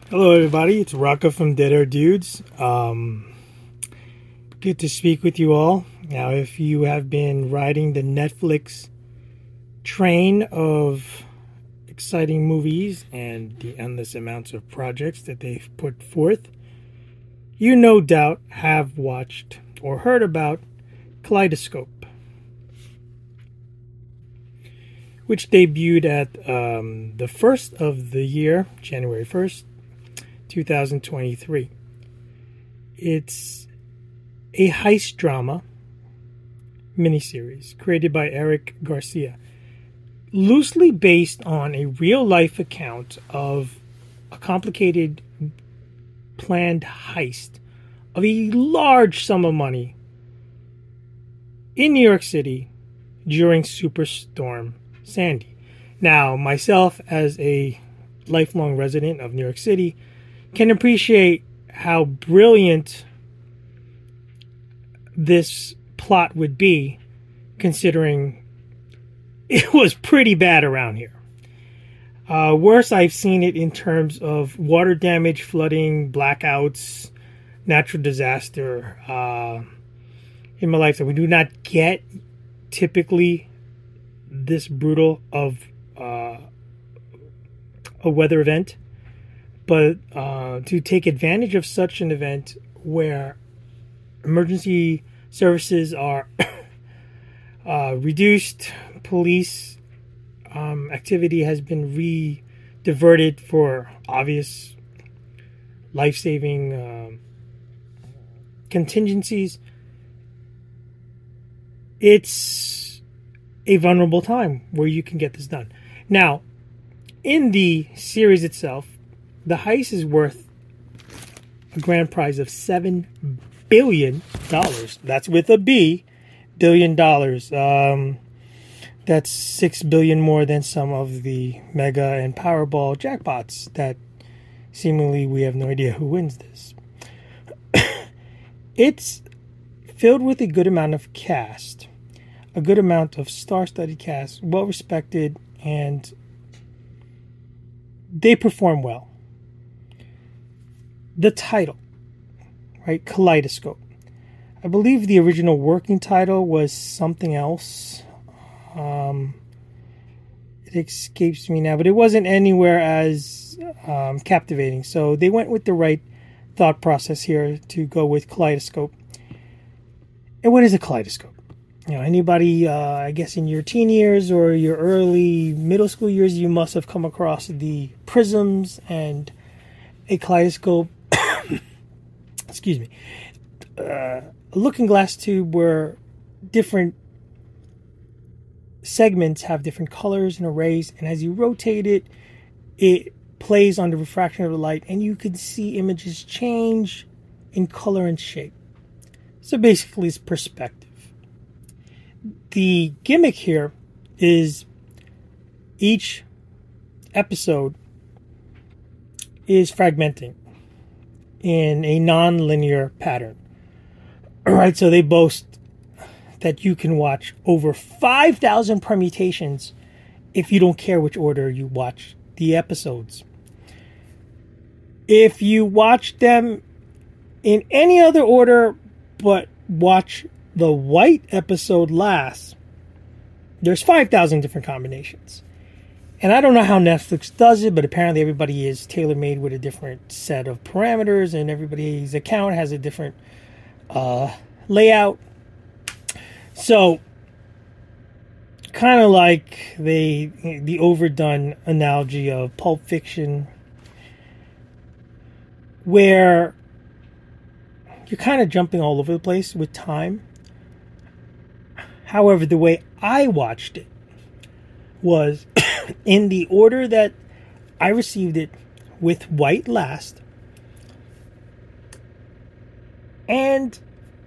Hello, everybody. It's Rocco from Dead Air Dudes. Good to speak with you all. Now, if you have been riding the Netflix train of exciting movies and the endless amounts of projects that they've put forth, you no doubt have watched or heard about Kaleidoscope, which debuted at the first of the year, January 1st, 2023. It's a heist drama miniseries created by Eric Garcia, loosely based on a real-life account of a complicated planned heist of a large sum of money in New York City during Superstorm Sandy. Now, myself as a lifelong resident of New York City can appreciate how brilliant this plot would be, considering it was pretty bad around here. Worse, I've seen it in terms of water damage, flooding, blackouts, natural disaster in my lifetime. We do not get typically this brutal of a weather event, but to take advantage of such an event where emergency services are reduced, police activity has been diverted for obvious life-saving contingencies. It's a vulnerable time where you can get this done. Now, in the series itself, the heist is worth a grand prize of $7 billion. That's with a B, $billion. That's $6 billion more than some of the Mega and Powerball jackpots that seemingly we have no idea who wins this. It's filled with a good amount of cast, a good amount of star-studded cast, well-respected, and they perform well. The title, right? Kaleidoscope. I believe the original working title was something else. It escapes me now, but it wasn't anywhere as captivating. So they went with the right thought process here to go with Kaleidoscope. And what is a kaleidoscope? You know, anybody, I guess in your teen years or your early middle school years, you must have come across the prisms and a kaleidoscope. Excuse me. A looking glass tube where different segments have different colors and arrays, and as you rotate it, it plays on the refraction of the light, and you can see images change in color and shape. So basically, it's perspective. The gimmick here is each episode is fragmenting in a non-linear pattern. Alright, so they boast that you can watch over 5,000 permutations if you don't care which order you watch the episodes. If you watch them in any other order but watch the white episode last, there's 5,000 different combinations. And I don't know how Netflix does it, but apparently everybody is tailor-made with a different set of parameters, and everybody's account has a different layout. So, kind of like the overdone analogy of Pulp Fiction, where you're kind of jumping all over the place with time. However, the way I watched it was in the order that I received it, with white last. And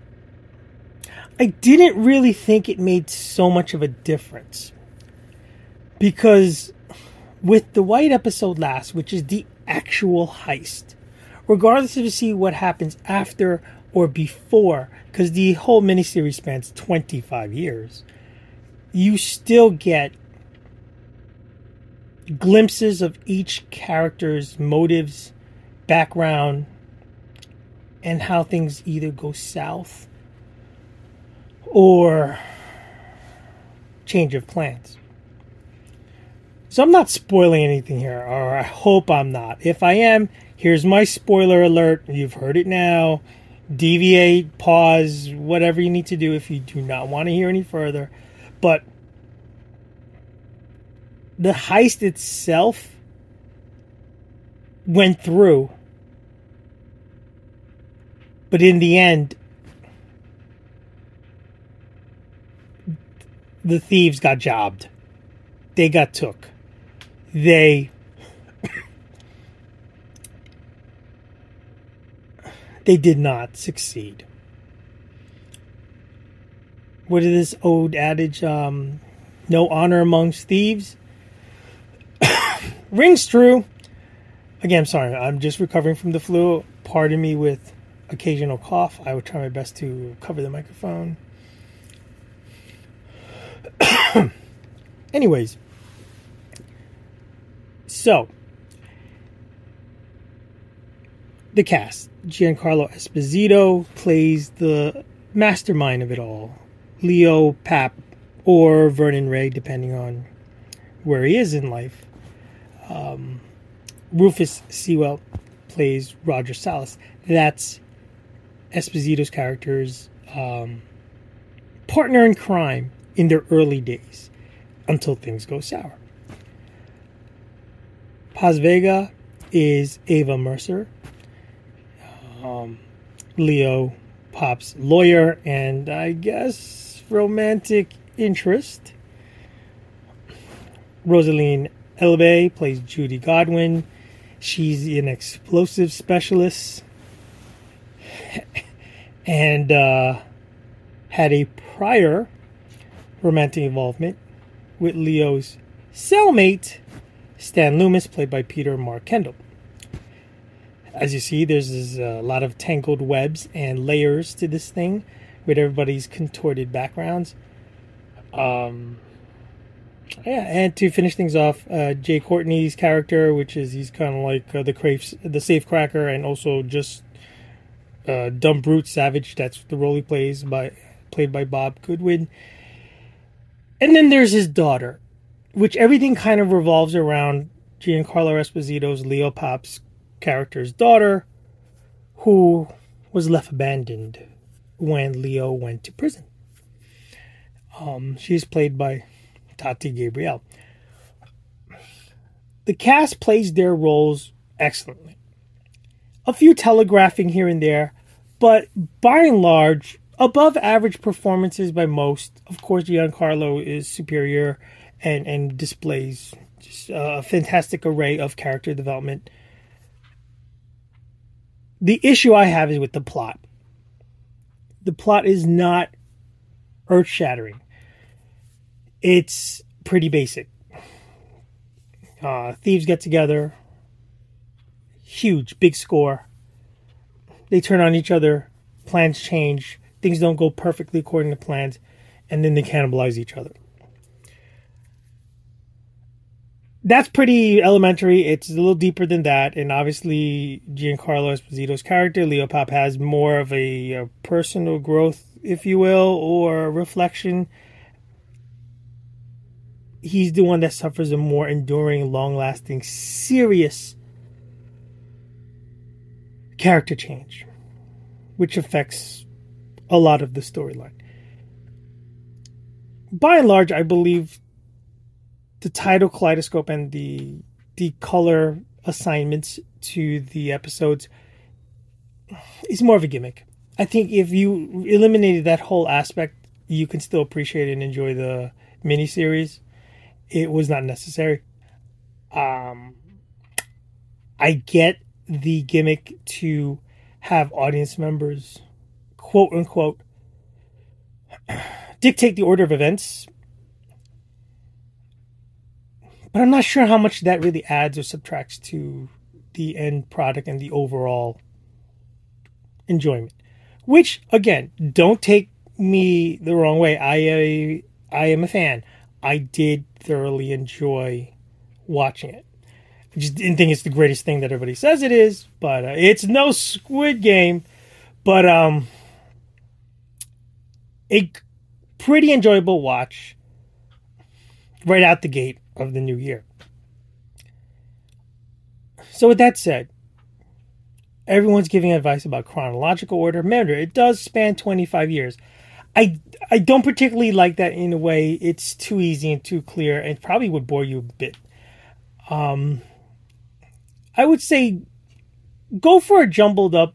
I didn't really think it made so much of a difference, because with the white episode last, which is the actual heist, regardless if you see what happens after or before, because the whole miniseries spans 25 years, you still get glimpses of each character's motives background and how things either go south or change of plans. So I'm not spoiling anything here, or I hope I'm not. If I am, here's my spoiler alert. You've heard it now. Deviate, pause, whatever you need to do if you do not want to hear any further. But the heist itself went through, but in the end, the thieves got jobbed. They got took. They did not succeed. What is this old adage? No honor amongst thieves. Rings true. Again, I'm sorry. I'm just recovering from the flu. Pardon me with occasional cough. I will try my best to cover the microphone. Anyways. So, the cast. Giancarlo Esposito plays the mastermind of it all. Leo Papp or Vernon Ray, depending on where he is in life. Rufus Sewell plays Roger Salas. That's Esposito's character's partner in crime in their early days, until things go sour. Paz Vega is Ava Mercer, Leo Papp's lawyer and I guess romantic interest. Rosaline Elbe plays Judy Godwin. She's an explosive specialist and had a prior romantic involvement with Leo's cellmate, Stan Loomis, played by Peter Mark Kendall. As you see, there's a lot of tangled webs and layers to this thing with everybody's contorted backgrounds. And to finish things off, Jay Courtney's character, which is he's kind of like the safecracker and also just dumb brute savage. That's the role he plays, played by Bob Goodwin. And then there's his daughter, which everything kind of revolves around Giancarlo Esposito's Leo Papp's character's daughter, who was left abandoned when Leo went to prison. She's played by Tati Gabrielle. The cast plays their roles excellently. A few telegraphing here and there, but by and large, above average performances by most. Of course, Giancarlo is superior and displays just a fantastic array of character development. The issue I have is with the plot. The plot is not earth-shattering. It's pretty basic. Thieves get together. Huge, big score. They turn on each other. Plans change. Things don't go perfectly according to plans. And then they cannibalize each other. That's pretty elementary. It's a little deeper than that. And obviously, Giancarlo Esposito's character, Leo Papp, has more of a personal growth, if you will, or reflection. He's the one that suffers a more enduring, long-lasting, serious character change, which affects a lot of the storyline. By and large, I believe the title kaleidoscope and the color assignments to the episodes is more of a gimmick. I think if you eliminated that whole aspect, you can still appreciate and enjoy the miniseries. It was not necessary. I get the gimmick to have audience members, quote unquote, dictate the order of events. But I'm not sure how much that really adds or subtracts to the end product and the overall enjoyment. Which, again, don't take me the wrong way. I am a fan. I did thoroughly enjoy watching it. I just didn't think it's the greatest thing that everybody says it is, but it's no Squid Game, but a pretty enjoyable watch right out the gate of the new year. So with that said, everyone's giving advice about chronological order. Remember, it does span 25 years. I don't particularly like that in a way. It's too easy and too clear and probably would bore you a bit. I would say go for a jumbled up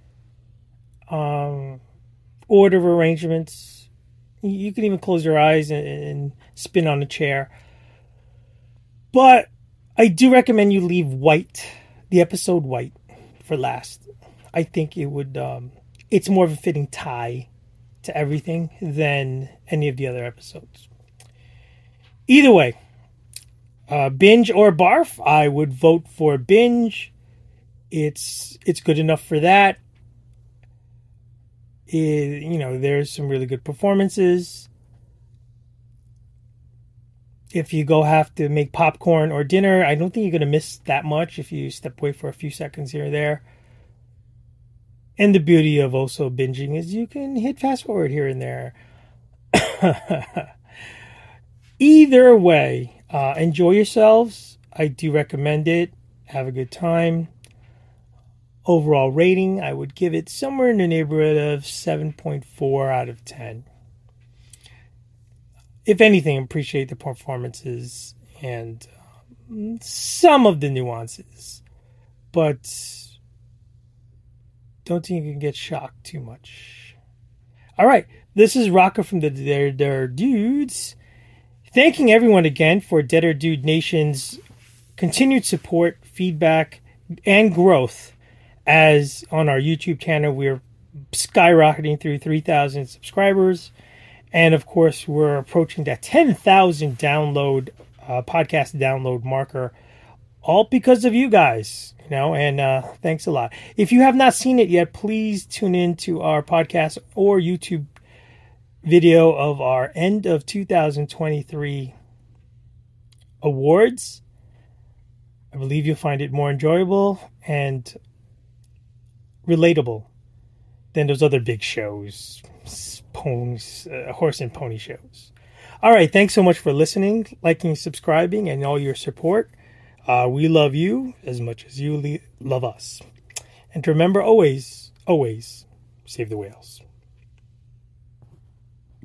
order of arrangements. You can even close your eyes and spin on a chair. But I do recommend you leave the episode White, for last. I think it would. It's more of a fitting tie to everything than any of the other episodes. Either way, binge or barf, I would vote for binge. It's good enough for that. There's some really good performances. If you have to make popcorn or dinner, I don't think you're going to miss that much if you step away for a few seconds here or there. And the beauty of also binging is you can hit fast forward here and there. Either way, enjoy yourselves. I do recommend it. Have a good time. Overall rating, I would give it somewhere in the neighborhood of 7.4 out of 10. If anything, appreciate the performances and some of the nuances. But don't think you can get shocked too much. All right, this is Rocco from the Deader Dudes. Thanking everyone again for Deader Dude Nation's continued support, feedback, and growth. As on our YouTube channel, we're skyrocketing through 3,000 subscribers. And of course, we're approaching that 10,000 podcast download marker, all because of you guys, and thanks a lot. If you have not seen it yet, please tune in to our podcast or YouTube video of our end of 2023 awards. I believe you'll find it more enjoyable and relatable than those other big shows. Horse and pony shows. All right, thanks so much for listening, liking, subscribing, and all your support. We love you as much as you love us. And to remember, always, always save the whales.